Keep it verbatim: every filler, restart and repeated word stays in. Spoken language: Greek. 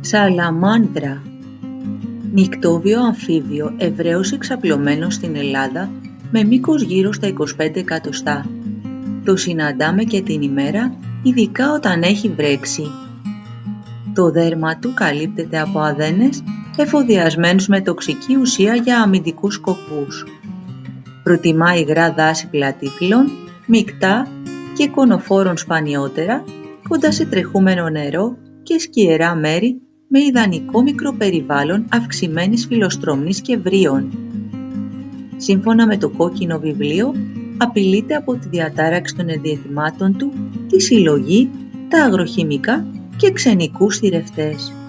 Σαλαμάνδρα. Νικτόβιο αμφίβιο ευρέως εξαπλωμένο στην Ελλάδα με μήκος γύρω στα είκοσι πέντε εκατοστά. Το συναντάμε και την ημέρα, ειδικά όταν έχει βρέξει. Το δέρμα του καλύπτεται από αδένες εφοδιασμένους με τοξική ουσία για αμυντικούς σκοπούς. Προτιμά υγρά δάση πλατύφυλλων, μεικτά και κονοφόρων σπανιότερα, κοντά σε τρεχούμενο νερό και σκιερά μέρη με ιδανικό μικροπεριβάλλον αυξημένης φιλοστρωμής και βρίων. Σύμφωνα με το κόκκινο βιβλίο, απειλείται από τη διατάραξη των ενδιαιτημάτων του, τη συλλογή, τα αγροχημικά και ξενικούς θηρευτές.